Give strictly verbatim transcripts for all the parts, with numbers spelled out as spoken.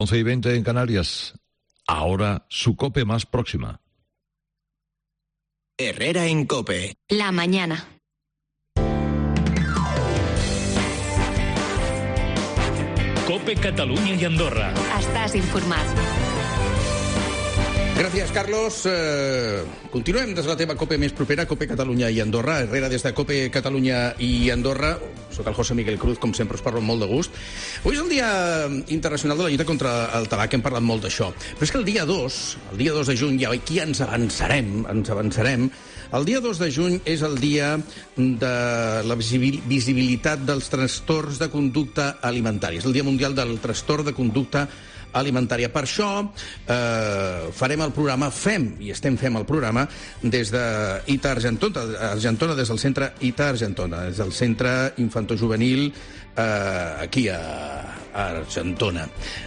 once y veinte en Canarias. Ahora su COPE más próxima. Herrera en COPE. La mañana. COPE Catalunya i Andorra. Estàs informat. Gràcies, Carlos. Eh, continuem des de la teva COPE més propera, COPE Catalunya i Andorra. Herrera des de COPE Catalunya i Andorra. Soc el José Miguel Cruz, com sempre us parlo amb molt de gust. Avui és el Dia Internacional de la Lluita contra el Tabac, hem parlat molt d'això. Però és que el dia dos, el dia dos de juny, ja aquí ens avançarem, ens avançarem. El dia dos de juny és el dia de la visibilitat dels trastorns de conducta alimentària. És el Dia Mundial del Trastorn de Conducta Alimentària. Per això eh, farem el programa, fem i estem fent el programa des de I T A Argentona, Argentona des del centre I T A Argentona, des del centre infantojuvenil eh, aquí a, a Argentona.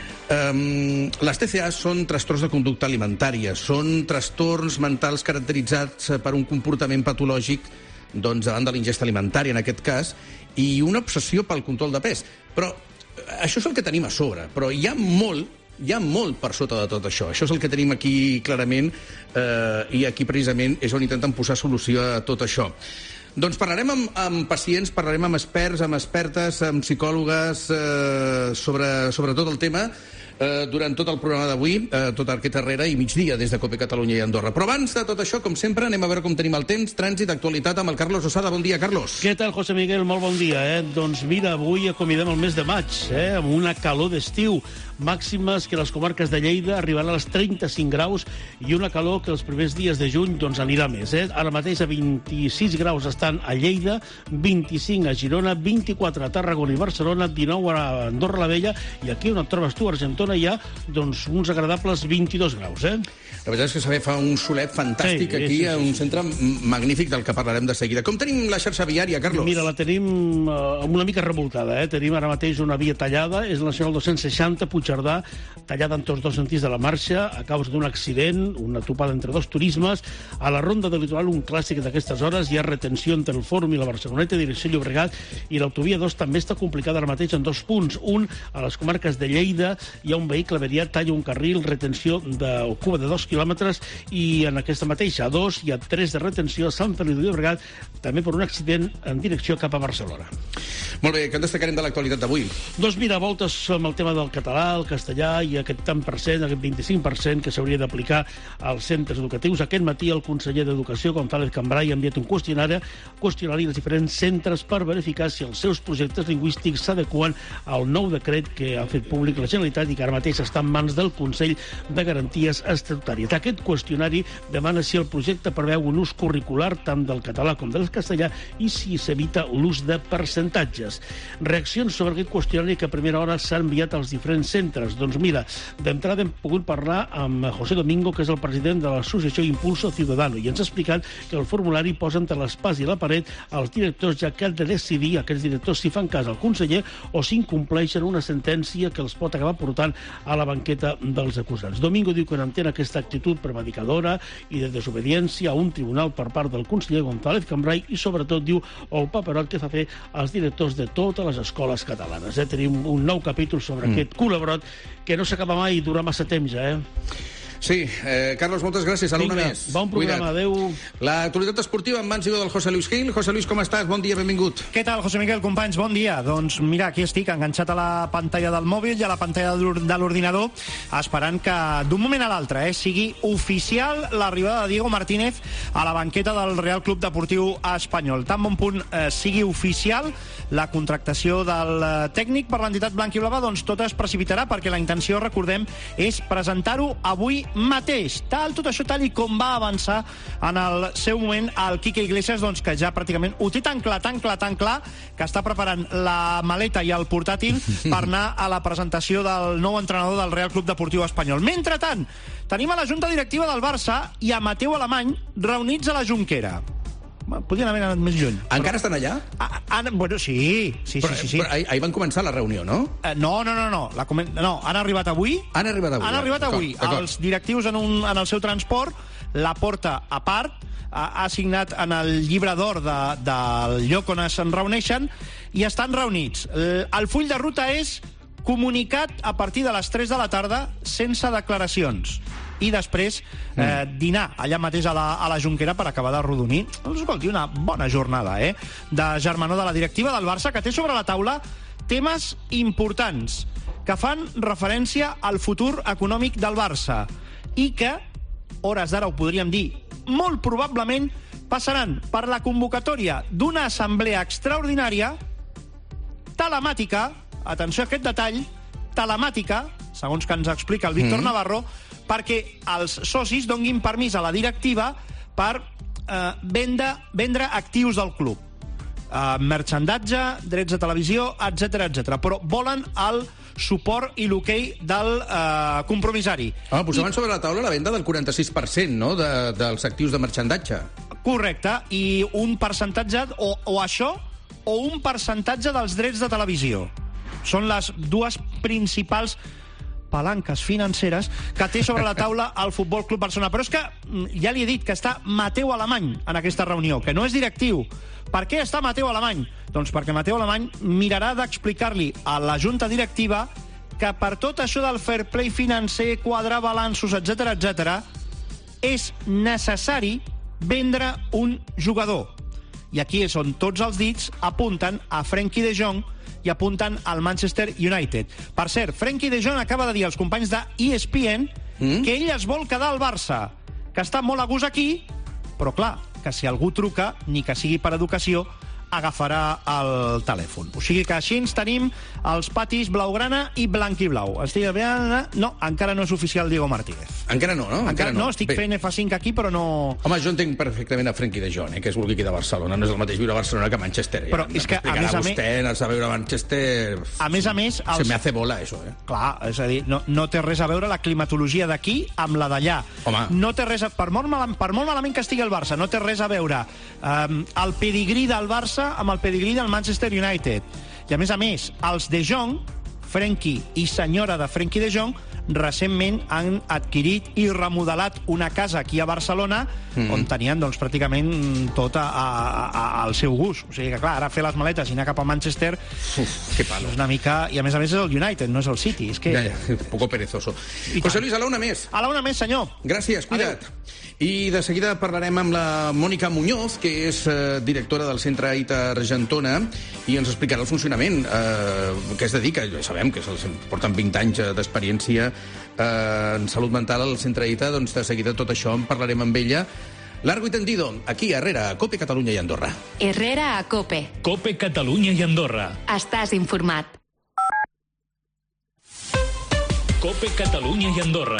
Um, les T C A són trastorns de conducta alimentària, són trastorns mentals caracteritzats per un comportament patològic doncs, davant de l'ingesta alimentària, en aquest cas, i una obsessió pel control de pes. Però això és el que tenim a sobre, però hi ha molt, hi ha molt per sota de tot això. Això és el que tenim aquí clarament, eh, i aquí precisament és on intenten posar solució a tot això. Doncs parlarem amb, amb pacients, parlarem amb experts, amb expertes, amb psicòlogues eh, sobre, sobre tot el tema eh, durant tot el programa d'avui, eh, tot aquest Herrera i migdia des de COPE Catalunya i Andorra. Però abans de tot això, com sempre, anem a veure com tenim el temps, trànsit, actualitat amb el Carlos Osada. Bon dia, Carlos. Què tal, José Miguel? Molt bon dia, eh? Doncs mira, avui acomidem el mes de maig, eh? Amb una calor d'estiu. Màximes que les comarques de Lleida arribaran als trenta-cinc graus i una calor que els primers dies de juny doncs, anirà més. Eh? Ara mateix a vint-i-sis graus estan a Lleida, vint-i-cinc a Girona, vint-i-quatre a Tarragona i Barcelona, dinou a Andorra la Vella, i aquí on et trobes tu, a Argentona, hi ha doncs, uns agradables vint-i-dos graus. Eh? La veritat és que se fa un solet fantàstic sí, aquí, sí, sí, a un sí. centre magnífic del que parlarem de seguida. Com tenim la xarxa viària, Carlos? Mira, la tenim uh, una mica revoltada. Eh? Tenim ara mateix una via tallada, és la nacional dos-cents seixanta, Puigcerdà, tallada en tots dos sentits de la marxa a causa d'un accident, una topada entre dos turismes. A la ronda del litoral, un clàssic d'aquestes hores, hi ha retenció entre el Fòrum i la Barceloneta, direcció Llobregat, i l'autovia dos també està complicada ara mateix en dos punts. Un, a les comarques de Lleida, hi ha un vehicle averiat, talla un carril, retenció de Cuba de dos quilòmetres, i en aquesta mateixa, a dos, hi ha tres de retenció a Sant Feliu de Llobregat, també per un accident en direcció cap a Barcelona. Molt bé, què en destacarem de l'actualitat d'avui? Doncs mira, voltes amb el tema del català, el castellà i aquest tant per cent, aquest vint-i-cinc per cent que s'hauria d'aplicar als centres educatius. Aquest matí el conseller d'Educació, González Cambray, ha enviat un qüestionari, qüestionari als diferents centres per verificar si els seus projectes lingüístics s'adeqüen al nou decret que ha fet públic la Generalitat i que ara mateix està en mans del Consell de Garanties Estatutàries. Aquest qüestionari demana si el projecte preveu un ús curricular tant del català com del castellà i si s'evita l'ús de percentatges. Reaccions sobre aquest qüestionari que a primera hora s'ha enviat als diferents centres. Doncs mira, d'entrada hem pogut parlar amb José Domingo, que és el president de l'associació Impulso Ciudadano, i ens ha explicat que el formulari posa entre l'espàs i la paret als directors, ja que han de decidir aquests directors si fan cas al conseller o si incompleixen una sentència que els pot acabar portant a la banqueta dels acusats. Domingo diu que no entén aquesta actitud prevarigadora i de desobediència a un tribunal per part del conseller González Cambray i sobretot diu el paperot que fa fer als directors de totes les escoles catalanes. Eh? Tenim un nou capítol sobre mm. aquest culebrot que no s'acaba mai i dura massa temps ja, eh? Sí, eh, Carlos, moltes gràcies. A l'una més. Bon programa, adeu. L'actualitat esportiva en mans del José Luis Gil. José Luis, com estàs? Bon dia, benvingut. Què tal, José Miguel, companys? Bon dia. Doncs mira, aquí estic, enganxat a la pantalla del mòbil i a la pantalla de l'ordinador, esperant que d'un moment a l'altre eh, sigui oficial l'arribada de Diego Martínez a la banqueta del Real Club Deportiu Espanyol. Tan bon punt eh, sigui oficial la contractació del eh, tècnic per l'entitat blanquiblava, doncs tot es precipitarà perquè la intenció, recordem, és presentar-ho avui mateix, tal, tot això tal i com va avançar en el seu moment el Quique Iglesias, doncs que ja pràcticament ho té tan clar, tan clar, tan clar, que està preparant la maleta i el portàtil per anar a la presentació del nou entrenador del Real Club Deportiu Espanyol. Mentrestant, tenim a la Junta Directiva del Barça i a Mateu Alemany reunits a la Jonquera. Podrien haver anat més lluny. Encara però... estan allà? Ah, ah, bueno, sí. sí, però, sí, sí, sí. Però ahir, ahir van començar la reunió, no? Uh, no, no, no. No. La comen... no, han arribat avui. Han arribat avui. Han arribat avui. Els directius en, un, en el seu transport, la porta a part, ha, ha signat en el llibre d'or de, del lloc on es reuneixen i estan reunits. El, el full de ruta és comunicat a partir de les tres de la tarda sense declaracions. I després eh, dinar allà mateix a la, a la Jonquera per acabar de rodonir. Doncs, escolti, una bona jornada, eh? De germanor de la directiva del Barça, que té sobre la taula temes importants que fan referència al futur econòmic del Barça i que, hores d'ara ho podríem dir, molt probablement passaran per la convocatòria d'una assemblea extraordinària telemàtica, atenció a aquest detall, telemàtica, segons que ens explica el Víctor mm. Navarro, perquè els socis donguin permís a la directiva per eh, vendre, vendre actius del club. Eh, merchandatge, drets de televisió, etcètera, etcètera. Però volen el suport i l'hoquei del eh, compromissari. Ah, posaven I... sobre la taula la venda del quaranta-sis per cent, no?, de, dels actius de merchandatge. Correcte, i un percentatge, o, o això, o un percentatge dels drets de televisió. Són les dues principals palanques financeres que té sobre la taula el Futbol Club Barcelona. Però és que ja li he dit que està Mateu Alemany en aquesta reunió, que no és directiu. Per què està Mateu Alemany? Doncs perquè Mateu Alemany mirarà d'explicar-li a la junta directiva que per tot això del fair play financer, quadrar balanços, etcètera, etcètera, és necessari vendre un jugador. I aquí és on tots els dits apunten a Frenkie de Jong i apunten al Manchester United. Per cert, Frenkie de Jong acaba de dir als companys de E S P N mm? que ell es vol quedar al Barça, que està molt a gust aquí, però clar, que si algú truca, ni que sigui per educació, agafarà el telèfon. O sigui que així ens tenim els patis blaugrana i blanc i blau. Estic veient... No, encara no és oficial Diego Martínez. Encara no, no? Encara, encara no. no, estic Bé. fent F cinc aquí, però no... Home, jo entenc perfectament a Frenkie de Jong, eh, que es vulgui quedar a Barcelona. No és el mateix viure a Barcelona que a Manchester. Però ja, és que, a més a més... Vostè, anar a veure a Manchester... A més a més... Els... Se me hace bola, això, eh? Clar, és a dir, no, no té res a veure la climatologia d'aquí amb la d'allà. Home. No té res a... Per molt, mal... per molt malament que estigui el Barça, no té res a veure um, el pedigrí del Barça amb el pedigrí del Manchester United. I a més a més, els de Jong, Frenkie i senyora de Frenkie de Jong, recentment han adquirit i remodelat una casa aquí a Barcelona mm-hmm. on tenien doncs, pràcticament tot a, a, a, al seu gust. O sigui que, clar, ara fer les maletes i anar cap a Manchester Uf, que palo. És una mica... I a més a més és el United, no és el City. És que... Ja, ja, un poco perezoso. José Luis, a la una més. A la una més, senyor. Gràcies, cuida't. Adeu. I de seguida parlarem amb la Mònica Muñoz, que és eh, directora del Centre Aita Argentona, i ens explicarà el funcionament, eh, que es dedica, ja sabem que porten vint anys d'experiència eh, en salut mental al Centre Aita, doncs de seguida tot això en parlarem amb ella. Largo y tendido, aquí a Herrera, a Cope, Catalunya i Andorra. Herrera a Cope. Cope, Catalunya i Andorra. Estàs informat. Cope, Catalunya i Andorra.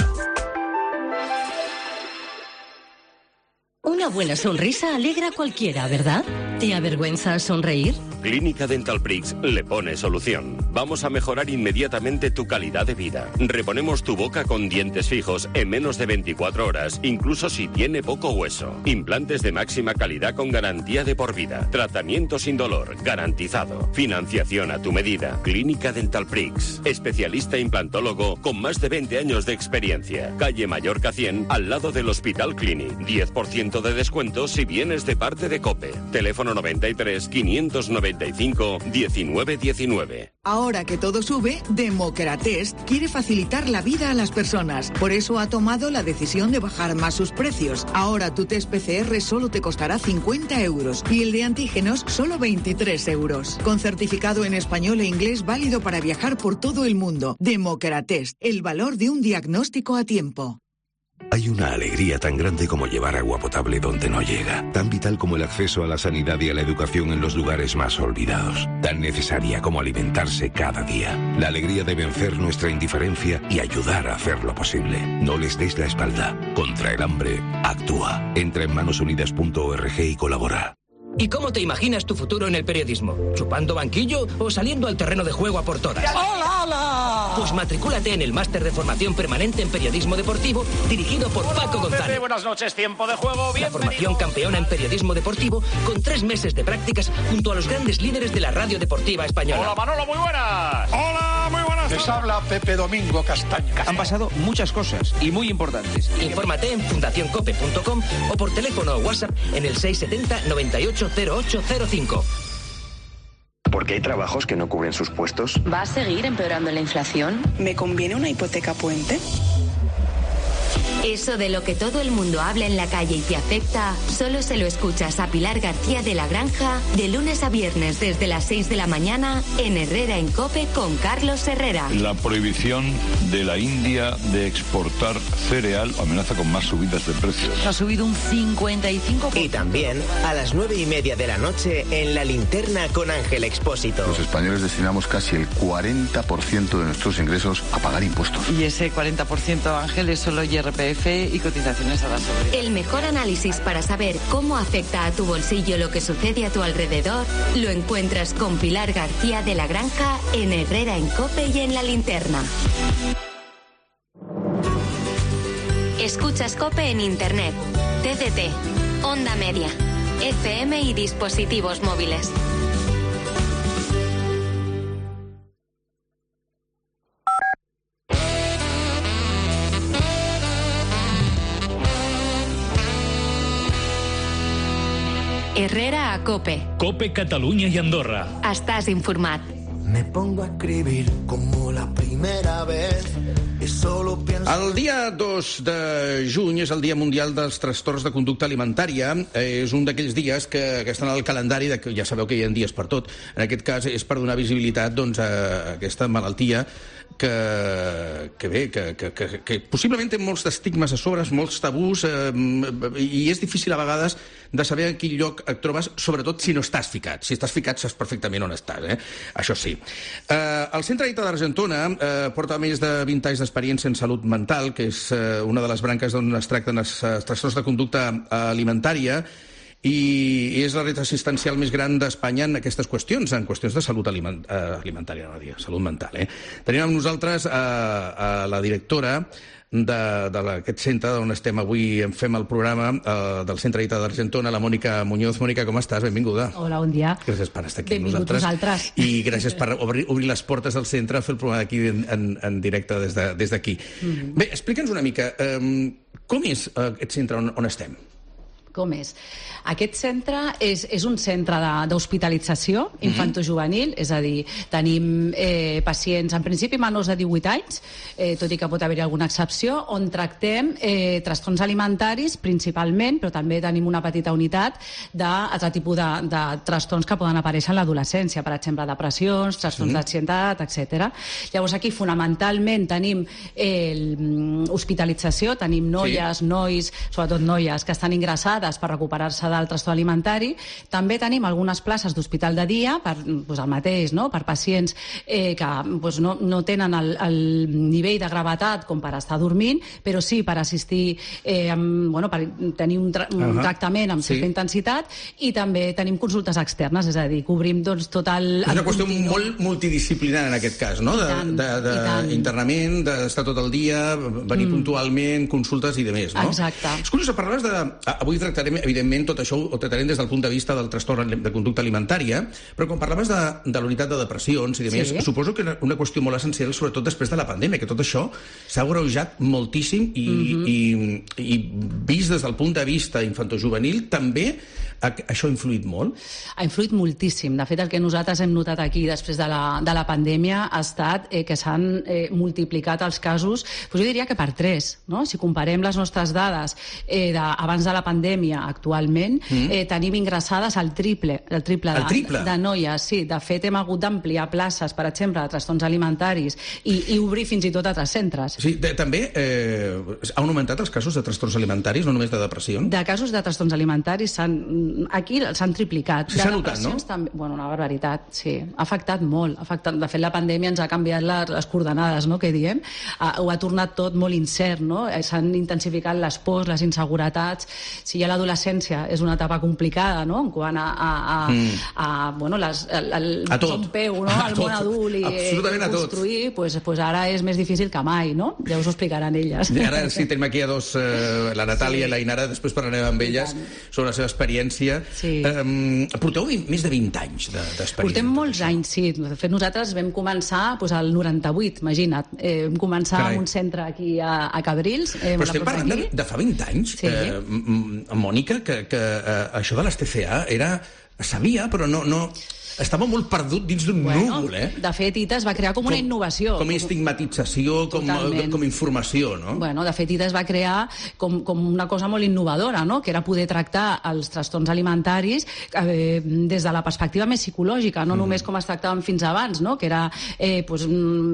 Una buena sonrisa alegra a cualquiera, ¿verdad? ¿Te avergüenza sonreír? Clínica Dental Prix le pone solución. Vamos a mejorar inmediatamente tu calidad de vida. Reponemos tu boca con dientes fijos en menos de veinticuatro horas, incluso si tiene poco hueso. Implantes de máxima calidad con garantía de por vida. Tratamiento sin dolor, garantizado. Financiación a tu medida. Clínica Dental Prix. Especialista implantólogo con más de veinte años de experiencia. Calle Mallorca cien, al lado del Hospital Clinic. diez por ciento de descuento si vienes de parte de COPE. Teléfono noventa y tres, quinientos noventa y cinco, diecinueve diecinueve. Ahora que todo sube, Democratest quiere facilitar la vida a las personas. Por eso ha tomado la decisión de bajar más sus precios. Ahora tu test P C R solo te costará cincuenta euros y el de antígenos solo veintitrés euros. Con certificado en español e inglés válido para viajar por todo el mundo. Democratest, el valor de un diagnóstico a tiempo. Hay una alegría tan grande como llevar agua potable donde no llega, tan vital como el acceso a la sanidad y a la educación en los lugares más olvidados, tan necesaria como alimentarse cada día. La alegría de vencer nuestra indiferencia y ayudar a hacerlo posible. No les des la espalda. Contra el hambre, actúa. Entra en manos unidas punto org y colabora. ¿Y cómo te imaginas tu futuro en el periodismo? ¿Chupando banquillo o saliendo al terreno de juego a por todas? ¡Hola, hola! Pues matricúlate en el máster de formación permanente en periodismo deportivo dirigido por Hola, Paco González. Pepe, buenas noches, tiempo de juego, bienvenido. La formación campeona en periodismo deportivo con tres meses de prácticas junto a los grandes líderes de la radio deportiva española. Hola, Manolo, muy buenas. Hola, muy buenas. Les habla Pepe Domingo Castaño. Han pasado muchas cosas y muy importantes. Infórmate en fundación cope punto com o por teléfono o WhatsApp en el seis setenta noventa y ocho cero ocho cero cinco. porque hay trabajos que no cubren sus puestos. ¿Va a seguir empeorando la inflación? ¿Me conviene una hipoteca puente? Eso de lo que todo el mundo habla en la calle y te afecta, solo se lo escuchas a Pilar García de la Granja de lunes a viernes desde las seis de la mañana en Herrera en COPE con Carlos Herrera. La prohibición de la India de exportar cereal amenaza con más subidas de precios. Ha subido un cincuenta y cinco por ciento. Y también a las nueve y media de la noche en La Linterna con Ángel Expósito. Los españoles destinamos casi el cuarenta por ciento de nuestros ingresos a pagar impuestos. Y ese cuarenta por ciento, Ángel, es solo I R P F y cotizaciones a la seguridad. El mejor análisis para saber cómo afecta a tu bolsillo lo que sucede a tu alrededor lo encuentras con Pilar García de la Granja en Herrera en COPE y en La Linterna. Escuchas COPE en Internet, T D T, Onda Media, F M y dispositivos móviles. Herrera a COPE. COPE Catalunya i Andorra. Estàs informat. Me pongo a escribir como la primera vez. El dia dos de juny és el Dia Mundial dels Trastorns de Conducta Alimentària. És un d'aquells dies que, que estan al calendari, de que ja sabeu que hi ha dies per tot. En aquest cas és per donar visibilitat doncs, a aquesta malaltia que, que bé, que, que, que, que possiblement té molts estigmes a sobre, molts tabús, eh, i és difícil a vegades de saber en quin lloc et trobes, sobretot si no estàs ficat. Si estàs ficat saps perfectament on estàs, eh? Això sí. Eh, el Centre Aita d'Argentona eh, porta més de vint anys d'experiència en salut mental, que és eh, una de les branques d'on es tracten els eh, trastorns de conducta alimentària, i és la reta assistencial més gran d'Espanya en aquestes qüestions, en qüestions de salut aliment, eh, alimentària, no dir, salut mental. Eh? Tenim amb nosaltres a, a la directora d'aquest centre on estem avui, en fem el programa eh, del Centre Aita d'Argentona, la Mònica Muñoz. Mònica, com estàs? Benvinguda. Hola, bon dia. Gràcies per estar aquí amb Benvingut nosaltres. I gràcies per obrir, obrir les portes del centre, fer el programa aquí en, en, en directe des d'aquí. De, mm. Bé, explica'ns una mica, eh, com és aquest centre on, on estem? Com és? Aquest centre és, és un centre d'hospitalització infantojuvenil, és a dir, tenim eh, pacients, en principi menors de divuit anys, eh, tot i que pot haver-hi alguna excepció, on tractem eh, trastorns alimentaris principalment, però també tenim una petita unitat d'altre tipus de, de trastorns que poden aparèixer en l'adolescència, per exemple, depressions, trastorns sí. d'ansietat, etcètera. Llavors aquí fonamentalment tenim eh, hospitalització, tenim noies, sí. nois, sobretot noies, que estan ingressades per recuperar-se del trastorn alimentari. També tenim algunes places d'hospital de dia, per, doncs el mateix, no? Per pacients eh, que doncs no, no tenen el, el nivell de gravetat com per estar dormint, però sí per assistir, eh, amb, bueno, per tenir un, tra un uh -huh. tractament amb certa sí. intensitat, i també tenim consultes externes, és a dir, cobrim doncs, tot el... És una qüestió continu. molt multidisciplinària en aquest cas, no? D'internament, d'estar tot el dia, venir mm. puntualment, consultes i demés, no? Exacte. És curiós, parlaves de... Avui tractarem, evidentment, tot això ho tractarem des del punt de vista del trastorn de conducta alimentària, però quan parlaves de, de la unitat de depressions i de més, sí. suposo que era una qüestió molt essencial, sobretot després de la pandèmia, que tot això s'ha agreujat moltíssim i, mm-hmm. i, i vist des del punt de vista infantojuvenil, també això ha influït molt? Ha influït moltíssim. De fet, el que nosaltres hem notat aquí després de la, de la pandèmia ha estat eh, que s'han eh, multiplicat els casos, doncs jo diria que per tres, no? Si comparem les nostres dades eh, de, abans de la pandèmia actualment, mm. eh, tenim ingressades el triple, el triple, el de, triple? de noies. Sí, de fet hem hagut d'ampliar places, per exemple, de trastorns alimentaris i, i obrir fins i tot altres centres. Sí, de, també eh, han augmentat els casos de trastorns alimentaris, no només de depressió? De casos de trastorns alimentaris s'han aquí s'han triplicat. Sí, s'ha notat, no? També, bueno, una barbaritat, sí. Ha afectat molt. Ha afectat, de fet, la pandèmia ens ha canviat les, les coordenades, no?, que diem. Ha, ho ha tornat tot molt incert, no? S'han intensificat les pors, les inseguretats. Si ja l'adolescència és una etapa complicada, no?, en quant a, a, a, mm. a bueno, les, el, el a tot. peu, no?, al món adult i absolutament construir, pues, pues ara és més difícil que mai, no? Ja us ho explicaran elles. I ara sí, tenim aquí a dos, eh, la Natàlia sí. i la Inara, després parlarem amb elles sobre la seva experiència. Sí. Um, porteu més de vint anys d'experiència. Portem molts anys, sí. De fet, nosaltres vam començar doncs, el noranta-vuit, imagina't. Eh, vam començar Carai. en un centre aquí a, a Cabrils. Eh, Però estem parlant de, de fa vint anys, sí. eh, Mònica, que, que eh, això de les T C A era sabia, però no... no... Estava molt perdut dins d'un bueno, núvol, eh? De fet, I T A es va crear com una com, innovació. Com estigmatització, com, com informació, no? Bueno, de fet, I T A es va crear com, com una cosa molt innovadora, no? Que era poder tractar els trastorns alimentaris eh, des de la perspectiva més psicològica, no mm. només com es tractaven fins abans, no? Que era eh, pues,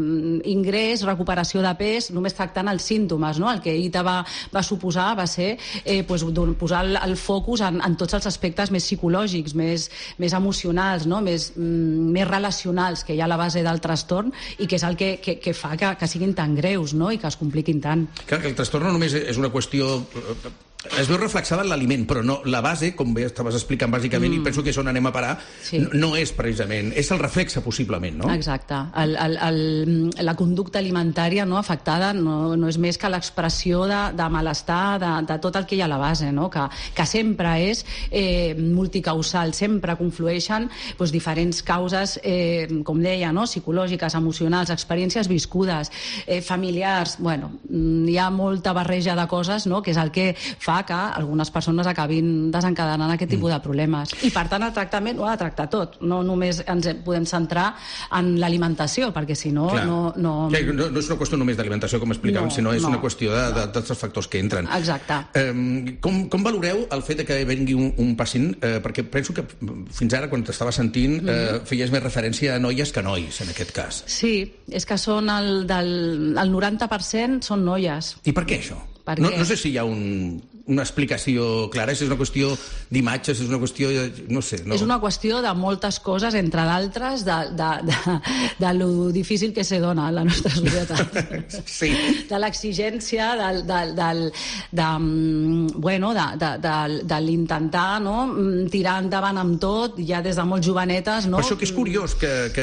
ingrés, recuperació de pes, només tractant els símptomes, no? El que I T A va, va suposar va ser eh, pues, posar el, el focus en, en tots els aspectes més psicològics, més, més emocionals, no? Més, més relacionals que hi ha a la base del trastorn i que és el que, que, que fa que, que siguin tan greus, no? I que es compliquin tant. Clar, que el trastorn no només és una qüestió... Es veu reflexada en l'aliment, però no, la base, com bé estaves explicant bàsicament, mm. i penso que és on anem a parar, sí. no, no és precisament, és el reflexe possiblement, no? Exacte. El, el, el, la conducta alimentària no afectada no, no és més que l'expressió de, de malestar, de, de tot el que hi ha a la base, no? que, que sempre és eh, multicausal, sempre conflueixen doncs, diferents causes, eh, com deia, no? Psicològiques, emocionals, experiències viscudes, eh, familiars, bueno, hi ha molta barreja de coses, no? Que és el que fa que algunes persones acabin desencadenant aquest tipus de problemes. I, per tant, el tractament ho ha de tractar tot. No només ens podem centrar en l'alimentació, perquè, si no... No, no... Ja, no, no és una qüestió només d'alimentació, com explicàvem, no, sinó és no, una qüestió de, de, de tots els factors que entren. Exacte. Eh, com, com valoreu el fet de que vengui un, un pacient? Eh, perquè penso que fins ara, quan t'estava sentint, eh, mm-hmm. feies més referència a noies que a nois, en aquest cas. Sí, és que són el, del, el noranta per cent són noies. I per què això? Per no, no sé si hi ha un, una explicació clara, si és una qüestió d'imatges, és una qüestió... no sé. No. És una qüestió de moltes coses, entre d'altres, de, de, de, de lo difícil que se dona a la nostra societat. Sí. De l'exigència, del, del, del, de, bueno, de, de, de, de l'intentar, no? Tirar endavant amb tot, ja des de molt jovenetes, no? Per això que és curiós que, que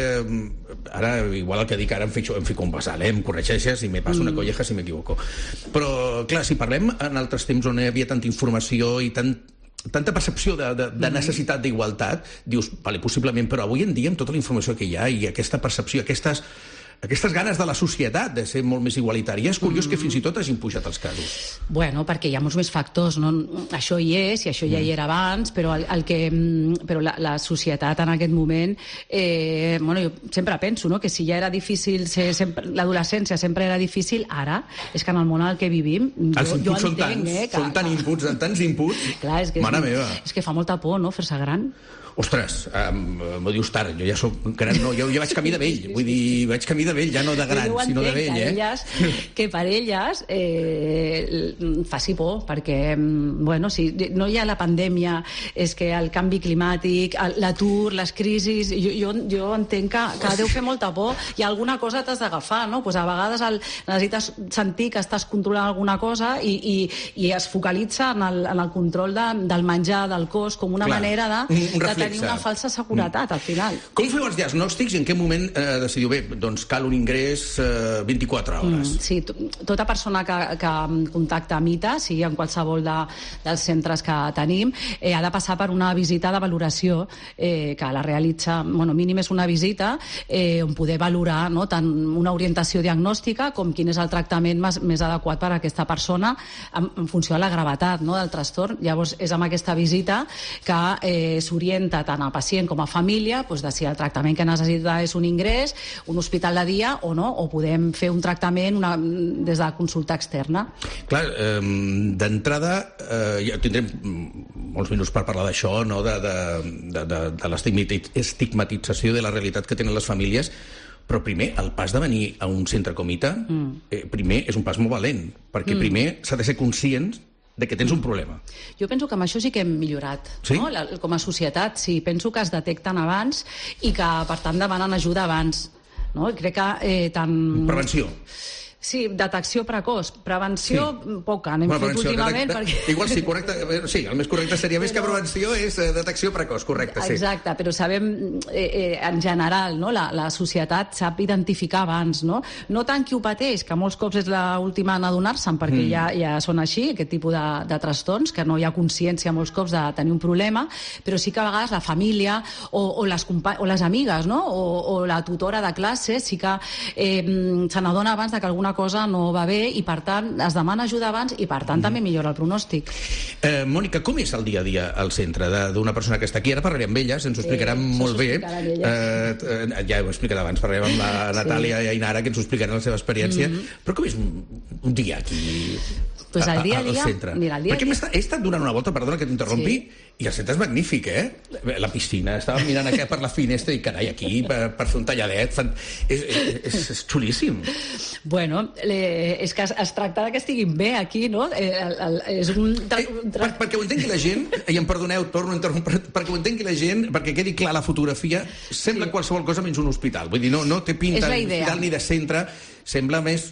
ara, igual el que dic ara em fico, em fico un basal, eh? Em corregeixes i me passo mm. una colleja si m'equivoco. Però, clar, si parlem en altres temps on hi havia tanta informació i tant, tanta percepció de, de, de necessitat d'igualtat, dius, vale, possiblement, però avui en dia amb tota la informació que hi ha i aquesta percepció, aquestes, aquestes ganes de la societat de ser molt més igualitària, és curiós mm. que fins i tot hagin pujat els casos. Bueno, perquè hi ha molts més factors, no? Això hi és, i això ja hi era abans, però, el, el que, però la, la societat en aquest moment, eh, bueno, jo sempre penso, no?, que si ja era difícil, l'adolescència sempre era difícil, ara, és que en el món en el que vivim, els jo, jo són entenc, tants, eh, que, són tan inputs, tants inputs, clar, és que mare és, meva. És que fa molta por, no?, fer-se gran. Ostres, um, m'ho dius tard, jo ja soc gran, no, jo ja vaig camí de vell, vull dir, vaig camí de vell, ja no de gran, sinó de vell, eh? Elles, que per elles eh, faci por, perquè, bueno, si no hi ha la pandèmia, és que el canvi climàtic, l'atur, les crisis, jo, jo, jo entenc que, que deu fer molta por, i alguna cosa t'has d'agafar, no? Pues a vegades el, necessites sentir que estàs controlant alguna cosa i, i, i es focalitza en el, en el control de, del menjar, del cos, com una Clar, manera de, un, un de tenir una falsa seguretat, al final. Com feu els diagnòstics i en què moment eh, decidiu, bé, doncs cal un ingrés eh, vint-i-quatre hores? Mm, sí, tota persona que, que contacta amb I T A, sigui en qualsevol de, dels centres que tenim, eh, ha de passar per una visita de valoració eh, que la realitza, bueno, mínim és una visita eh, on poder valorar, no?, tant una orientació diagnòstica com quin és el tractament més, més adequat per a aquesta persona en, en funció de la gravetat, no?, del trastorn. Llavors, és amb aquesta visita que eh, s'orienta tant a pacient com a família, doncs, de si el tractament que necessita és un ingrés, un hospital de dia o no, o podem fer un tractament una, des de la consulta externa. Clar, eh, d'entrada, eh, ja tindrem molts minuts per parlar d'això, no?, de, de, de, de, de l'estigmatització de la realitat que tenen les famílies, però primer, el pas de venir a un centre com I T A, mm. eh, primer és un pas molt valent, perquè mm. primer s'ha de ser conscients de que tens un problema. Jo penso que amb això sí que hem millorat, sí? no? La, com a societat, sí. Penso que es detecten abans i que, per tant, demanen ajuda abans. No? I crec que eh, tant... Prevenció. Sí, detecció precoç. Prevenció, sí. poca, n'hem bueno, fet últimament. Detecta... Perquè... Igual sí, correcte. Sí, el més correcte seria més però... que prevenció és detecció precoç, correcte, sí. Exacte, però sabem, eh, eh, en general, no? la, la societat sap identificar abans, no? No tant qui ho pateix, que molts cops és l'última en adonar-se'n, perquè mm. ja, ja són així, aquest tipus de, de trastorns, que no hi ha consciència molts cops de tenir un problema, però sí que a vegades la família o, o, les, compa... o les amigues, no? O, o la tutora de classe sí que eh, se n'adona abans de que alguna cosa no va bé i, per tant, es demana ajuda abans i, per tant, mm. també millora el pronòstic. Eh, Mònica, com és el dia a dia al centre d'una persona que està aquí? Ara parlarem amb elles, ens ho explicaran sí, molt bé. Eh, ja ho he explicat abans, parlarem amb la Natàlia sí. i Ainara, que ens ho explicaran la seva experiència. Mm-hmm. Però com és un, un dia aquí pues a, el dia a dia, al centre? Mira, el dia Perquè dia... estat, he estat donant una volta, perdona que t'interrompi, sí. i el centre és magnífic, eh? La piscina, estàvem mirant aquí per la finestra i, carai, aquí, per, per fer un talladet, fan... és, és, és xulíssim. Bueno, le, és que es, es tracta que estiguin bé aquí, no? Eh, el, el, és un... Eh, per, perquè ho entengui la gent, i em perdoneu, torno a interrompre, perquè ho entengui la gent, perquè quedi clar la fotografia, sembla sí. qualsevol cosa menys un hospital. Vull dir, no, no té pinta d'hospital ni de centre, sembla més...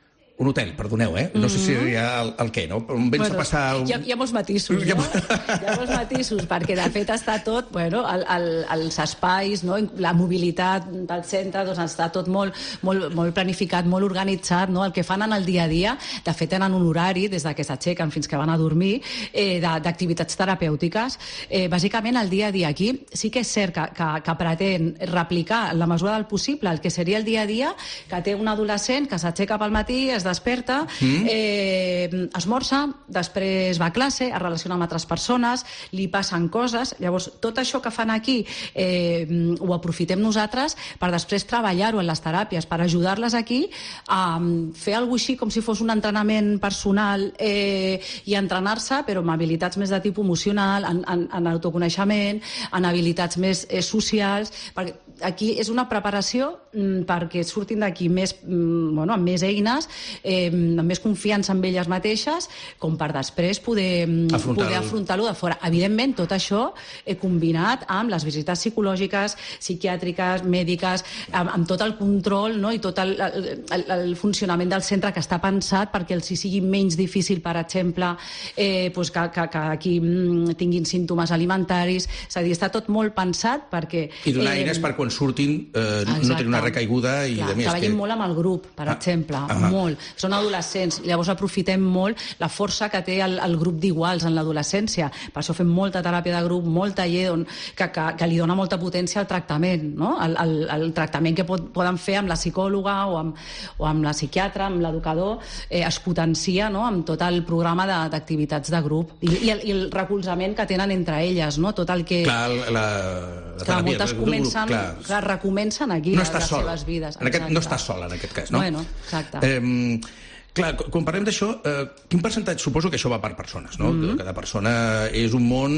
un hotel, perdoneu, eh? No mm-hmm. sé si hi ha el, el què, no? Vens bueno, a passar... Un... Hi, ha, hi ha molts matisos, no? Hi ha molts matisos, perquè de fet està tot, bueno, el, el, els espais, no? La mobilitat del centre, doncs està tot molt, molt, molt planificat, molt organitzat, no? El que fan en el dia a dia, de fet tenen un horari, des de que s'aixequen fins que van a dormir, eh, d'activitats terapèutiques. Eh, bàsicament, el dia a dia aquí sí que és cert que, que, que pretén replicar en la mesura del possible el que seria el dia a dia, que té un adolescent que s'aixeca pel matí, es desperta, mm. eh, esmorza, després va a classe, es relaciona amb altres persones, li passen coses, llavors tot això que fan aquí eh, ho aprofitem nosaltres per després treballar-ho en les teràpies, per ajudar-les aquí a fer alguna cosa així com si fos un entrenament personal eh, i entrenar-se, però amb habilitats més de tipus emocional, en, en, en autoconeixement, en habilitats més eh, socials, perquè aquí és una preparació mm, perquè surtin d'aquí més, mm, bueno, amb més eines, eh, amb més confiança en elles mateixes, com per després poder afrontar-ho poder afrontar-ho de fora. Evidentment, tot això he combinat amb les visites psicològiques, psiquiàtriques, mèdiques, amb, amb tot el control, no? I tot el, el, el, el funcionament del centre que està pensat perquè els hi sigui menys difícil, per exemple, eh, pues que, que, que aquí mm, tinguin símptomes alimentaris. És a dir, està tot molt pensat perquè... I donar eh, eines per quan surtin eh, no tenir una recaiguda i clar, de més. Treballem que... molt amb el grup, per ah, exemple, ah, molt. Són adolescents, llavors aprofitem molt la força que té el, el grup d'iguals en l'adolescència. Per això fem molta teràpia de grup, molt taller on, que, que, que li dona molta potència al tractament, no? El, el, el tractament que pot, poden fer amb la psicòloga o amb, o amb la psiquiatra, amb l'educador, eh, es potencia, no? Amb tot el programa d'activitats de, de grup i, i, el, i el recolzament que tenen entre elles, no? Tot el que... Clar, la, la clar, moltes comencen, clar, clar, recomencen aquí no les, les seves vides. En aquest, no està sol, en aquest cas, no? Bueno, exacte. Eh, clar, quan parlem d'això, eh, quin percentatge, suposo que això va per persones, no? Mm-hmm. Cada persona és un món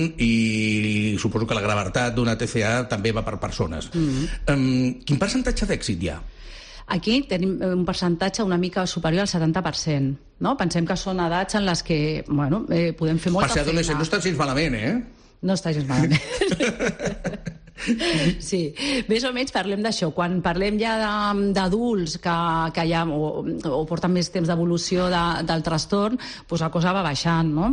i suposo que la gravetat d'una T C A també va per persones. Mm-hmm. Eh, quin percentatge d'èxit hi ha? Aquí tenim un percentatge una mica superior al setanta per cent. No? Pensem que són edats en les que bueno, eh, podem fer molta feina. Per ser adolescent no està gens malament, eh? No està gens malament. Sí, més o menys parlem d'això. Quan parlem ja d'adults que, que ja o, o porten més temps d'evolució de, del trastorn, doncs la cosa va baixant, no?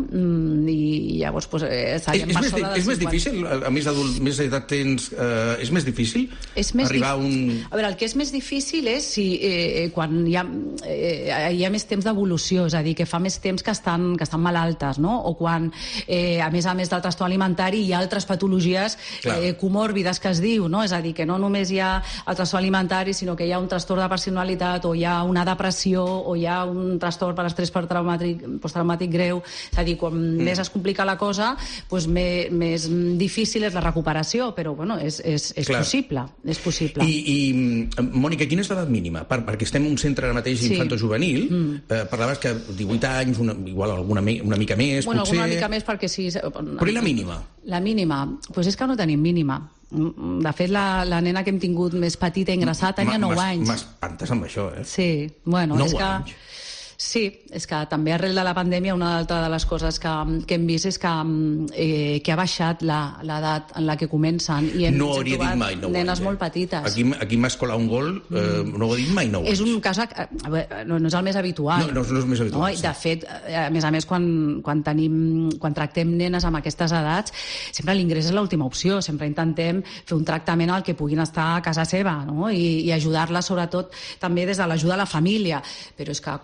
I llavors doncs, estaríem és, per és sobre més, és més difícil, a més adult, més edat tens, eh, és més difícil és més arribar a un... A veure, el que és més difícil és si eh, quan hi ha, eh, hi ha més temps d'evolució, és a dir, que fa més temps que estan, que estan malaltes, no? O quan, eh, a més a més del trastorn alimentari, hi ha altres patologies eh, comòrbides que es diu, no? És a dir, que no només hi ha el trastorn alimentari, sinó que hi ha un trastorn de personalitat, o hi ha una depressió, o hi ha un trastorn per estrès posttraumàtic greu. És a dir, quan mm. més es complica la cosa, doncs més, més difícil és la recuperació, però bueno, és, és, és possible. És possible. I, i Mònica, quina és l'edat mínima? Per, perquè estem en un centre ara mateix sí. infantojuvenil, mm. eh, parlaves que divuit anys, una, igual alguna una mica més, bueno, potser... Alguna mica més perquè sí... Però i la mínima? La mínima? Doncs pues és que no tenim mínima. De fet, la, la nena que hem tingut més petita i ingressada tenia nou anys. M'espantes amb això, eh? Sí, bueno, nou és que... anys. Sí, és que també arrel de la pandèmia una altra de les coses que, que hem vist és que, eh, que ha baixat l'edat en la que comencen i hem, no hauria dit mai nou nenes anys, molt petites. Aquí, aquí m'has colat un gol, eh, no ho ha dit mai nou és anys. Un cas, a veure, no, no és el més habitual. No, no, no és més habitual. No? Sí. De fet, a més a més, quan, quan, tenim, quan tractem nenes amb aquestes edats, sempre l'ingrés és l'última opció, sempre intentem fer un tractament al que puguin estar a casa seva, no? I, i ajudar-les sobretot també des de l'ajuda a la família. Però és que quan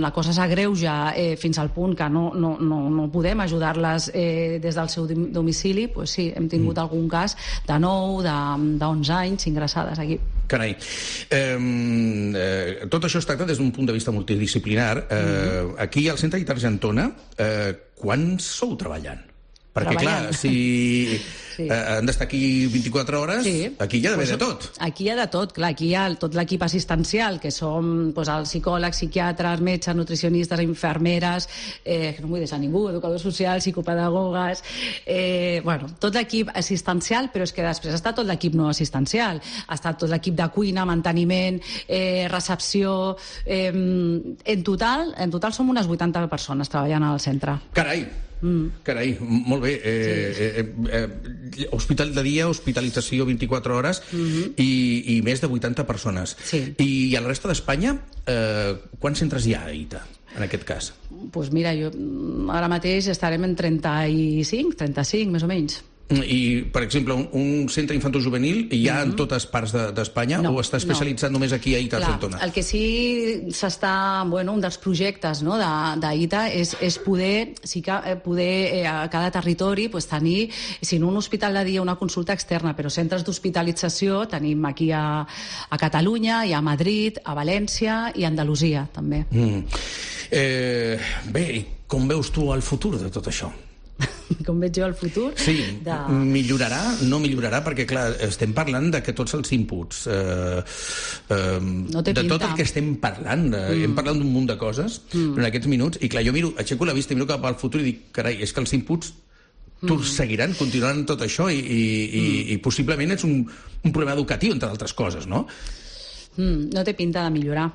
la cosa s'agreuja eh, fins al punt que no, no, no, no podem ajudar-les eh, des del seu domicili, pues sí, hem tingut mm. algun cas de nou, d'onze anys ingressades aquí. Carai. Eh, eh, tot això es tracta des d'un punt de vista multidisciplinar. Eh, mm-hmm. Aquí al Centre Guitar Argentona, eh, quants sou treballant? Perquè, treballant. clar, si sí. eh, han d'estar aquí vint-i-quatre hores, sí. aquí hi ha d'haver pues, de tot. Aquí hi ha de tot, clar, aquí hi ha tot l'equip assistencial, que som pues, els psicòlegs, psiquiatres, metges, nutricionistes, infermeres, eh, que no vull deixar ningú, educadors socials, psicopedagogues, eh, bueno, tot l'equip assistencial, però és que després està tot l'equip no assistencial, està tot l'equip de cuina, manteniment, eh, recepció, eh, en total, en total som unes vuitanta persones treballant al centre. Carai! Mm. Carai, molt bé. Eh, sí. eh, eh, hospital de dia, hospitalització vint-i-quatre hores mm-hmm. i, i més de vuitanta persones. Sí. I a la resta d'Espanya, eh, quants centres hi ha a I T A, en aquest cas? Doncs pues mira, jo ara mateix estarem en trenta-cinc, trenta-cinc, més o menys. I, per exemple, un, un centre infantojuvenil hi ha mm-hmm. en totes parts d'Espanya de, no, o està especialitzat no. només aquí a I T A Argentona? El que sí s'està, bueno, un dels projectes no, d'I T A és, és poder, sí que poder eh, a cada territori pues, tenir, si no un hospital de dia, una consulta externa, però centres d'hospitalització tenim aquí a, a Catalunya, i a Madrid, a València i a Andalusia, també. Mm. Eh, bé, i com veus tu el futur de tot això? Com veig jo el futur? Sí, de... millorarà, no millorarà, perquè, clar, estem parlant de que tots els inputs, eh, eh, no de tot el que estem parlant, eh, mm. hem parlat d'un munt de coses mm. en aquests minuts, i clar, jo miro, aixeco la vista i miro cap al futur i dic, carai, és que els inputs mm. seguiran, continuaran tot això, i, i, mm. i, i possiblement és un, un problema educatiu, entre altres coses, no? Mm, no té pinta de millorar.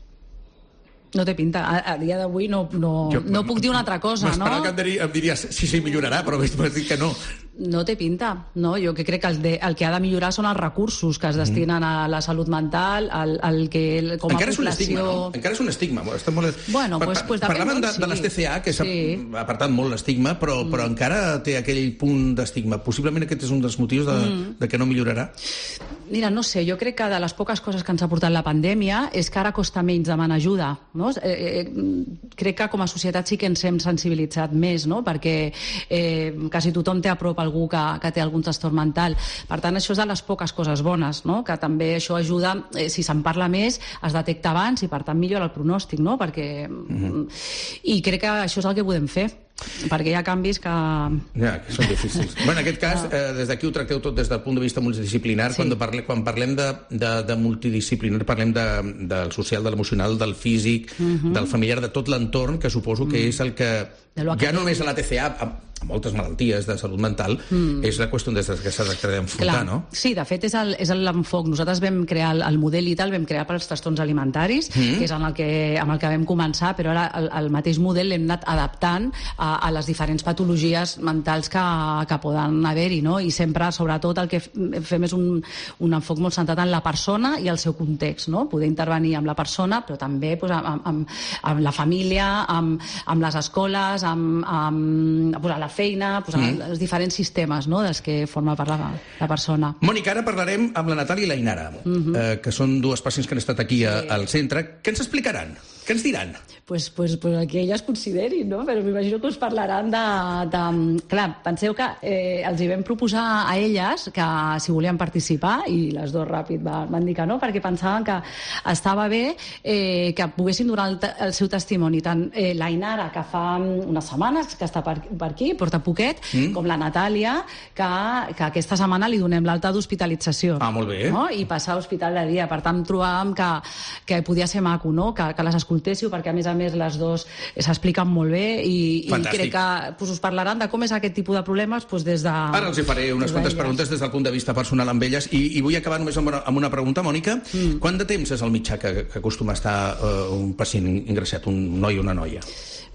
No té pinta. A, a dia d'avui no, no, jo, no puc dir una altra cosa, no? M'esperava que em diria, em diries sí, sí, millorarà, però m'has dit que no. No té pinta, no? Jo que crec que el, de, el que ha de millorar són els recursos que es destinen a la salut mental, el, el que com a encara població... És un estigma, no? Encara és un estigma. Està molt... Bueno, pues, pues Parlaven de, sí. de les T C A, que s'ha sí. apartat molt l'estigma, però, mm. però encara té aquell punt d'estigma. Possiblement aquest és un dels motius de, mm. de que no millorarà. Mira, no sé, jo crec que de les poques coses que ens ha portat la pandèmia és que ara costa menys demanar ajuda, no? Eh, eh, crec que com a societat sí que ens hem sensibilitzat més, no? Perquè eh, quasi tothom té a prop algú que, que té algun trastorn mental. Per tant, això és de les poques coses bones, no? Que també això ajuda, eh, si se'n parla més, es detecta abans i per tant millora el pronòstic, no? Perquè... Mm-hmm. I crec que això és el que podem fer, perquè hi ha canvis que... Ja, que són difícils. Bé, en aquest cas, eh, des d'aquí ho tracteu tot des del punt de vista multidisciplinar. Sí. Quan, parle, quan parlem de, de, de multidisciplinar, parlem de, del social, de l'emocional, del físic, uh-huh. del familiar, de tot l'entorn, que suposo que és el que... Ja no només a la T C A, a, a moltes malalties de salut mental, mm. és la qüestió des que s'ha d'enfrontar, no? Sí, de fet, és l'enfoc. Nosaltres vam crear el, el model I T A, el vam crear per als trastorns alimentaris, mm. que és en el que, amb el que vam començar, però ara el, el mateix model l'hem anat adaptant a, a les diferents patologies mentals que, que poden haver-hi, no? I sempre, sobretot, el que fem és un, un enfoc molt centrat en la persona i el seu context, no? Poder intervenir amb la persona, però també pues, amb, amb, amb la família, amb, amb les escoles, amb, amb pues, a la feina, pues, mm. els diferents sistemes, no?, dels que forma part la, la persona. Mònica, ara parlarem amb la Natàlia i la Inara, mm-hmm. eh, que són dues pacients que han estat aquí a, al centre. Què ens explicaran? Què ens diran? Pues, pues, pues el que elles considerin, no? Però m'imagino que us parlaran de... de... Clar, penseu que eh, els hi vam proposar a elles que si volien participar, i les dues ràpid van, van dir que no, perquè pensaven que estava bé eh, que poguessin donar el, el seu testimoni. Tant eh, la Inara, que fa unes setmanes que està per, per aquí, porta poquet, mm. com la Natàlia, que, que aquesta setmana li donem l'alta d'hospitalització. Ah, molt bé. No? I passar a hospital de dia. Per tant, trobàvem que, que podia ser maco, no? Que, que les escoltéssiu, perquè a més a més les dues s'expliquen molt bé i, i crec que pues, us parlaran de com és aquest tipus de problemes pues, des de... Ara els hi faré unes quantes preguntes des del punt de vista personal amb elles i, i vull acabar només amb una, amb una pregunta, Mònica. Mm. Quant de temps és el mitjà que, que acostuma a estar uh, un pacient ingressat, un noi o una noia?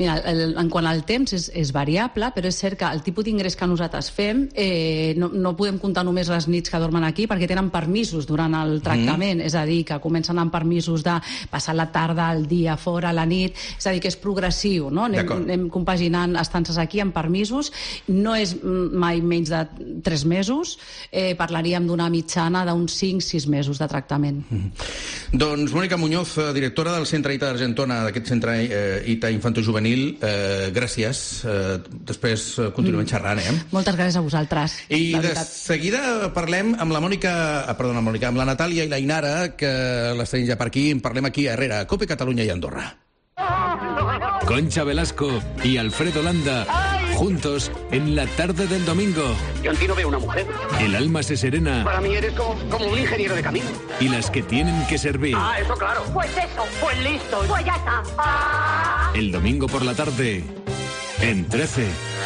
Mira, el, en quant al temps és, és variable, però és cert que el tipus d'ingrés que nosaltres fem eh, no, no podem comptar només les nits que dormen aquí perquè tenen permisos durant el tractament, mm. és a dir, que comencen amb permisos de passar la tarda, el dia fora, la nit, és a dir, que és progressiu, no? Anem, anem compaginant estances aquí amb permisos, no és mai menys de tres mesos, eh, parlaríem d'una mitjana d'uns cinc sis mesos de tractament. Mm. Doncs Mònica Muñoz, directora del Centre I T A d'Argentona, d'aquest Centre eh, I T A infantojuvenil, eh, gràcies. Eh, després continuem mm. xerrant, eh? Moltes gràcies a vosaltres. I de seguida parlem amb la Mònica, ah, perdona, Mònica, amb la Natàlia i la Inara, que les tenim ja per aquí, en parlem aquí a Herrera, Cope Catalunya i Andorra. Concha Velasco y Alfredo Landa, juntos en la tarde del domingo. Yo en ti no veo una mujer. El alma se serena. Para mí eres como, como un ingeniero de camino. Y las que tienen que servir. Ah, eso claro. Pues eso, pues listo, pues ya está. Ah. El domingo por la tarde, en trece.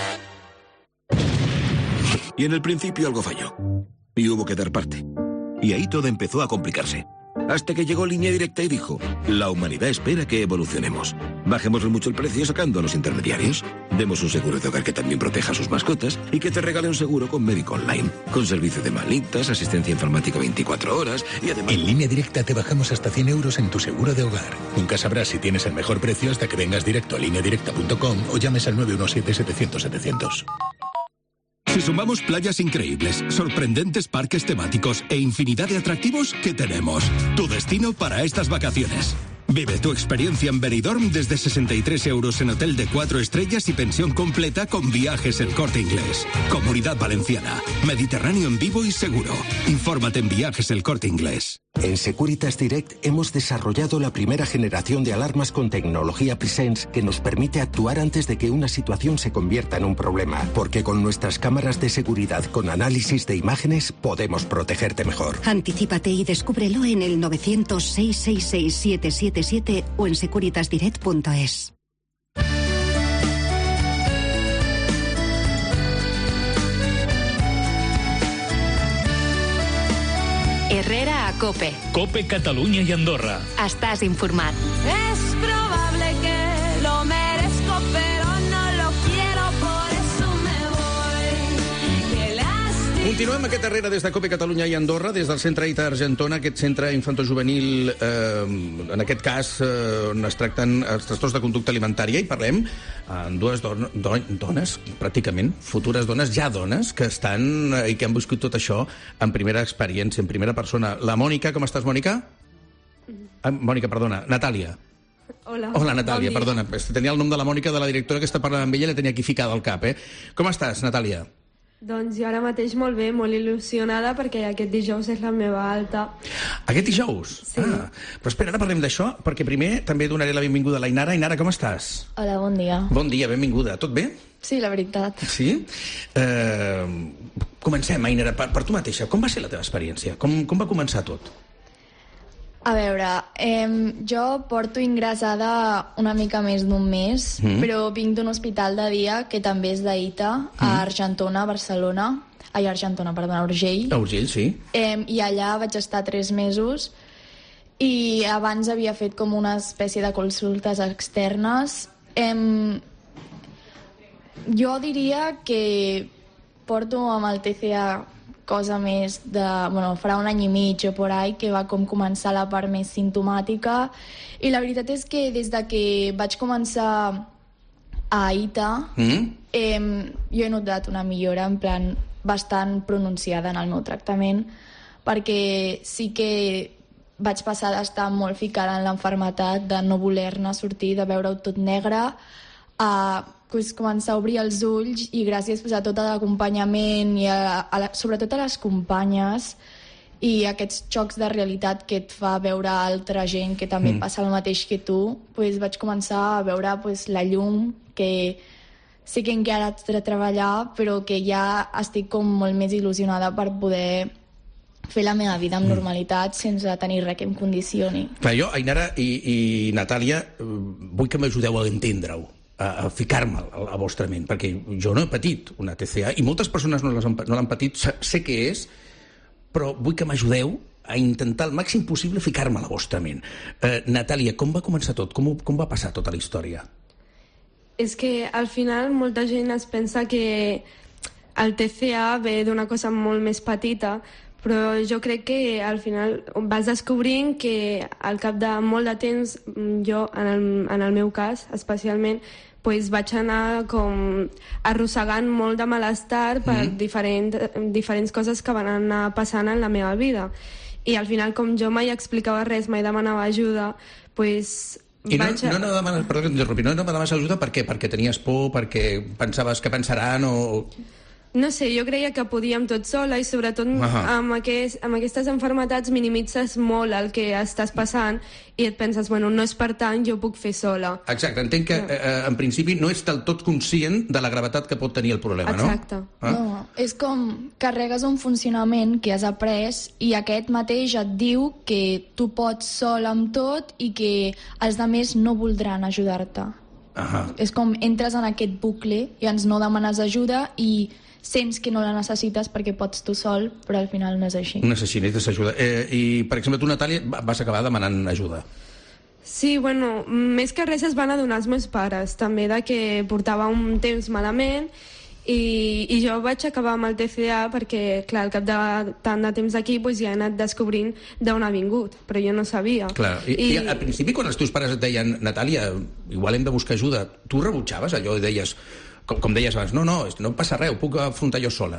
Y en el principio algo falló. Y hubo que dar parte. Y ahí todo empezó a complicarse. Hasta que llegó Línea Directa y dijo, la humanidad espera que evolucionemos. Bajémosle mucho el precio sacando a los intermediarios. Demos un seguro de hogar que también proteja a sus mascotas y que te regale un seguro con médico online, con servicio de malitas, asistencia informática veinticuatro horas y además... En Línea Directa te bajamos hasta cien euros en tu seguro de hogar. Nunca sabrás si tienes el mejor precio hasta que vengas directo a línea directa punto com o llames al nueve uno siete setecientos setecientos. Si sumamos playas increíbles, sorprendentes parques temáticos e infinidad de atractivos, ¿qué tenemos? Tu destino para estas vacaciones. Vive tu experiencia en Benidorm desde sesenta y tres euros en hotel de cuatro estrellas y pensión completa con Viajes El Corte Inglés. Comunidad Valenciana. Mediterráneo en vivo y seguro. Infórmate en Viajes El Corte Inglés. En Securitas Direct hemos desarrollado la primera generación de alarmas con tecnología Presence que nos permite actuar antes de que una situación se convierta en un problema, porque con nuestras cámaras de seguridad con análisis de imágenes podemos protegerte mejor. Anticípate y descúbrelo en el novecientos, seiscientos sesenta y seis, setecientos setenta y siete o en securitas direct punto es. Herrera a Cope. Cope Catalunya i Andorra. Estàs informat. Es probable que lo merezco, pero no lo quiero, por eso me voy. Qué lástima. Continuem aquest Herrera des de Cope Catalunya i Andorra, des del Centre I T A Argentona, aquest centre infantojuvenil, eh, en aquest cas, eh, on es tracten els trastorns de conducta alimentària, i parlem amb dues don don dones, pràcticament, futures dones, ja dones, que estan eh, i que han viscut tot això en primera experiència, en primera persona. La Mònica, com estàs, Mònica? Ah, Mònica, perdona, Natàlia. Hola. Hola, Natàlia, bon perdona. Tenia el nom de la Mònica, de la directora que està parlant amb ella, la tenia aquí ficada al cap, eh? Com estàs, Natàlia? Doncs jo ara mateix molt bé, molt il·lusionada perquè aquest dijous és la meva alta. Aquest dijous? Sí. Ah, però espera, ara parlem d'això, perquè primer també donaré la benvinguda a la Inara. Inara, com estàs? Hola, bon dia. Bon dia, benvinguda. Tot bé? Sí, la veritat. Sí? Eh, comencem, Inara, per, per tu mateixa. Com va ser la teva experiència? Com, com va començar tot? A veure, eh, jo porto ingressada una mica més d'un mes, mm. però vinc d'un hospital de dia que també és d'I T A, mm. a Argentona, Barcelona. Ai, Argentona, perdona, Urgell. A Urgell, sí. Eh, I allà vaig estar tres mesos i abans havia fet com una espècie de consultes externes. Eh, jo diria que porto amb el T C A cosa més de... Bueno, farà un any i mig o por ahí, que va com començar la part més simptomàtica. I la veritat és que des de que vaig començar a I T A, mm. eh, jo he notat una millora, en plan, bastant pronunciada en el meu tractament, perquè sí que vaig passar d'estar molt ficada en l'enfermetat, de no voler-ne sortir, de veure-ho tot negre, a pues, començar a obrir els ulls, i gràcies pues, a tot l'acompanyament i a, a la, sobretot a les companyes i aquests xocs de realitat que et fa veure altra gent que també mm. passa el mateix que tu, pues, vaig començar a veure pues, la llum, que sé que encara haig de treballar, però que ja estic com molt més il·lusionada per poder fer la meva vida amb normalitat mm. sense tenir res que em condicioni. Clar, jo, Ainara i, i Natàlia, vull que m'ajudeu a entendre-ho, a ficar-me a, a vostra ment, perquè jo no he patit una T C A i moltes persones no l'han patit, sé què és, però vull que m'ajudeu a intentar el màxim possible ficar-me a la vostra ment. Eh, Natàlia, com va començar tot? Com, com va passar tota la història? És que al final molta gent es pensa que el T C A ve d'una cosa molt més petita, però jo crec que al final vas descobrint que al cap de molt de temps, jo en el, en el meu cas especialment, pues vaig anar com arrossegant molt de malestar per mm. diferent, diferents coses que van anar passant en la meva vida. I al final, com jo mai explicava res, mai demanava ajuda, pues... I no, vaig a... no, no demanes, perdó, no, no demanaves ajuda per què? Perquè tenies por, perquè pensaves que pensaran o... No sé, jo creia que podíem tot sola i sobretot amb, aquest, amb aquestes malalties minimitzes molt el que estàs passant i et penses, bueno, no és per tant, jo puc fer sola. Exacte, entenc que eh, en principi no ets del tot conscient de la gravetat que pot tenir el problema, no? Exacte. Ah? No, és com carregues un funcionament que has après i aquest mateix et diu que tu pots sol amb tot i que els altres no voldran ajudar-te. Ah. És com entres en aquest bucle i ens no demanes ajuda i sents que no la necessites perquè pots tu sol, però al final no és així. No és així, necessites ajuda. Eh, I, per exemple, tu, Natàlia, vas acabar demanant ajuda. Sí, bueno, més que res es van adonar els meus pares, també de que portava un temps malament i, i jo vaig acabar amb el T C A perquè, clar, al cap de tant de temps aquí pues, ja he anat descobrint d'on ha vingut, però jo no sabia. Clar. I, I... I al principi, quan els teus pares et deien, Natàlia, igual hem de buscar ajuda, tu rebutjaves allò i deies... Com, com deies abans, no, no, no passa res, ho puc afrontar jo sola.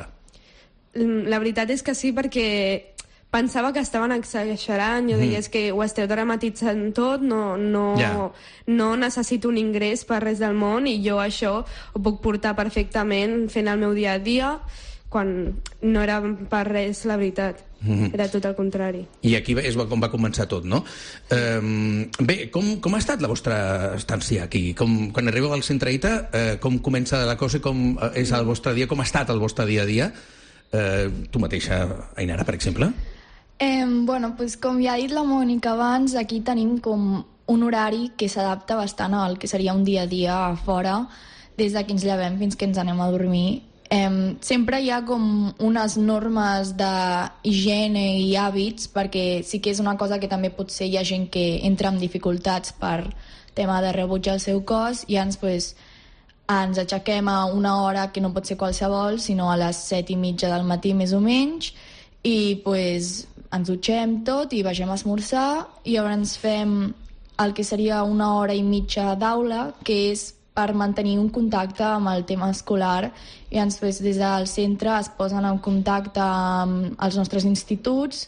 La veritat és que sí, perquè pensava que estaven exagerant, jo mm. deia que ho esteu dramatitzant tot, no, no, yeah. no necessito un ingrés per res del món i jo això ho puc portar perfectament fent el meu dia a dia, quan no era per res la veritat. Mm-hmm. Era tot el contrari. I aquí és com va començar tot, no? Um, bé, com, com ha estat la vostra estància aquí? Com, quan arribeu al centre I T A, uh, com comença la cosa i com és el vostre dia? Com ha estat el vostre dia a dia? Uh, tu mateixa, Ainara, per exemple? Eh, bueno, pues, com ja ha dit la Mònica abans, aquí tenim com un horari que s'adapta bastant al que seria un dia a dia a fora, des de que ens llevem fins que ens anem a dormir. Eh, sempre hi ha com unes normes d'higiene i hàbits, perquè sí que és una cosa que també potser hi ha gent que entra amb dificultats per tema de rebutjar el seu cos i ens, pues, ens aixequem a una hora que no pot ser qualsevol, sinó a les set i mitja del matí més o menys, i pues, ens dutxem tot i vagem a esmorzar i llavors fem el que seria una hora i mitja d'aula, que és per mantenir un contacte amb el tema escolar i ens, pues, des del centre es posen en contacte amb els nostres instituts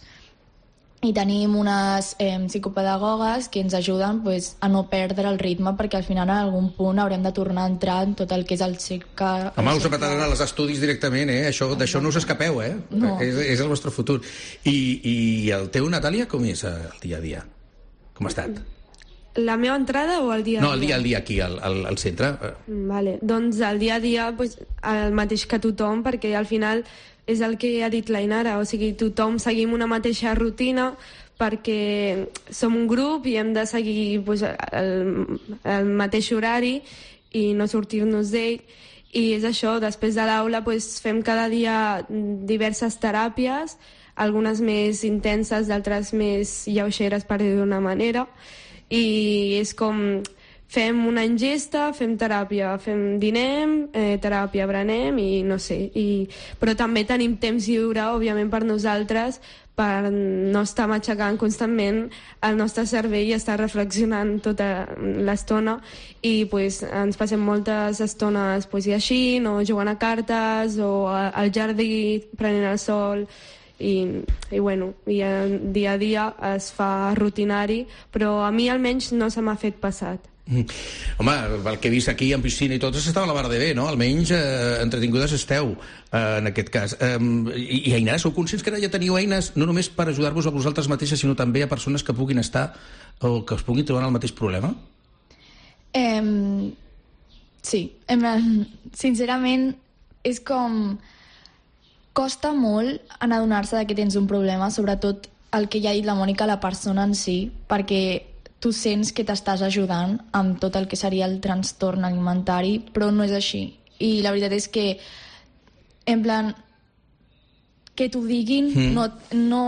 i tenim unes eh, psicopedagogues que ens ajuden, pues, a no perdre el ritme perquè al final en algun punt haurem de tornar a entrar en tot el que és el cicle. Home, us apretaran als estudis directament, eh? Això, d'això no us escapeu, eh? No. És, és el vostre futur. I, I el teu, Natàlia, com és el dia a dia? Com ha estat? La meva entrada o el dia a dia? No, el dia a dia aquí, al, al, al centre. Vale. Doncs el dia a dia pues, el mateix que tothom, perquè al final és el que ha dit l'Ainara, o sigui, tothom seguim una mateixa rutina perquè som un grup i hem de seguir pues, el, el mateix horari i no sortir-nos d'ell. I és això, després de l'aula pues, fem cada dia diverses teràpies, algunes més intenses, d'altres més lleugeres, per dir d'una manera, i és com fem una ingesta, fem teràpia, fem dinem, eh, teràpia, berenem i no sé. I, però també tenim temps lliure, òbviament, per nosaltres, per no estar matxacant constantment el nostre cervell i estar reflexionant tota l'estona i pues, ens passem moltes estones pues, llegint o jugant a cartes o a, al jardí prenent el sol. I, i bueno, i dia a dia es fa rutinari, però a mi almenys no se m'ha fet passat. Mm. Home, el que he vist aquí en piscina i tot estava a la mar de bé, no? Almenys eh, entretingudes esteu eh, en aquest cas. Eh, i, I Ainara, sou conscients que ara ja teniu eines no només per ajudar-vos a vosaltres mateixes, sinó també a persones que puguin estar o que es puguin trobar el mateix problema? Eh, sí, sincerament és com... Costa molt en adonar-se que tens un problema, sobretot el que ja ha dit la Mònica, la persona en si, perquè tu sents que t'estàs ajudant amb tot el que seria el trastorn alimentari, però no és així. I la veritat és que, en plan, que t'ho diguin mm. no, no,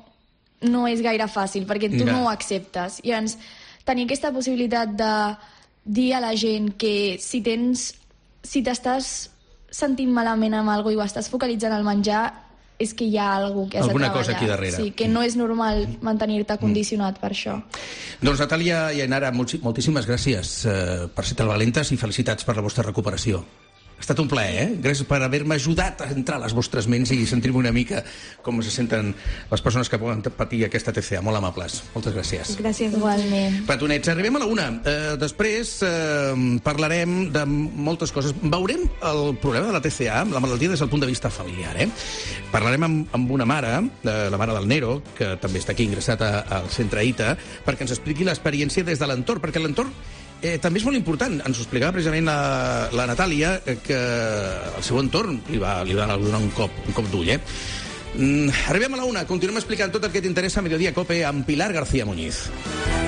no és gaire fàcil, perquè tu ja. no ho acceptes. I llavors, tenir aquesta possibilitat de dir a la gent que si tens, si t'estàs sentint malament amb alguna cosa i ho estàs focalitzant al menjar, és que hi ha alguna cosa que has alguna de treballar. cosa aquí darrere. Sí, que no és normal mantenir-te condicionat per això. Doncs Natàlia i Ainara, moltíssimes gràcies eh, per ser tan valentes i felicitats per la vostra recuperació. Ha estat un plaer, eh? Gràcies per haver-me ajudat a entrar a les vostres ments i sentir-me una mica com se senten les persones que poden patir aquesta T C A. Molt amables. Moltes gràcies. Gràcies. Igualment. Petonets, arribem a la una. Eh, després eh, parlarem de moltes coses. Veurem el problema de la T C A, la malaltia, des del punt de vista familiar. Eh? Parlarem amb, amb una mare, eh, la mare del Nero, que també està aquí ingressat a, al centre I T A, perquè ens expliqui l'experiència des de l'entorn, perquè l'entorn Eh, també és molt important. Ens ho explicava precisament la, la Natàlia, eh, que el seu entorn li va, li va donar un cop, un cop d'ull. Eh? Mm, arribem a la una. Continuem explicant tot el que t'interessa a Mediodía Cope amb Pilar García Muñiz.